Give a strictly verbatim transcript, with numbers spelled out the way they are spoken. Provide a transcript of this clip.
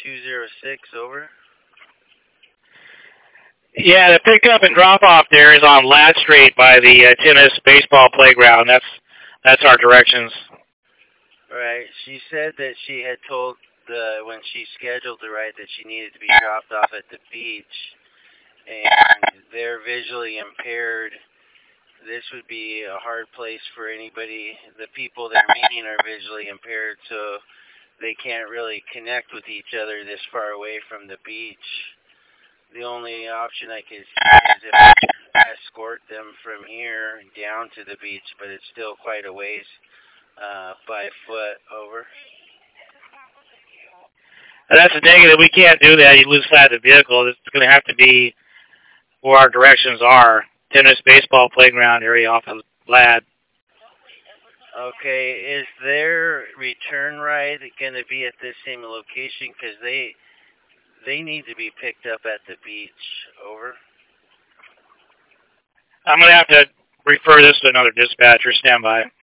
two zero six, over. Yeah, the pickup and drop off there is on Ladd Street by the uh, tennis baseball playground. That's that's our directions. Right. She said that she had told the when she scheduled the ride that she needed to be dropped off at the beach, and they're visually impaired. This would be a hard place for anybody. The people they're meeting are visually impaired, so they can't really connect with each other this far away from the beach. The only option I could see is if I escort them from here down to the beach, but it's still quite a ways uh, by foot, over. That's a negative. We can't do that. You lose sight of the vehicle. It's going to have to be where our directions are. Tennis baseball playground area off of Ladd. Okay, is their return ride going to be at this same location? Because they they need to be picked up at the beach, over. I'm going to have to refer this to another dispatcher. Stand by.